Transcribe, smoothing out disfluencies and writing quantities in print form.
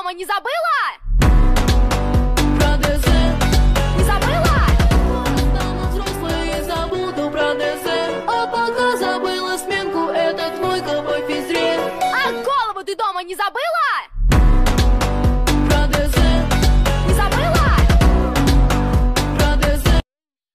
дома не забыла? Про ДЗ. Не забыла? Стану взрослой и забуду про ДЗ. А пока забыла сменку, это твой ковбой физре. А голову ты дома не забыла?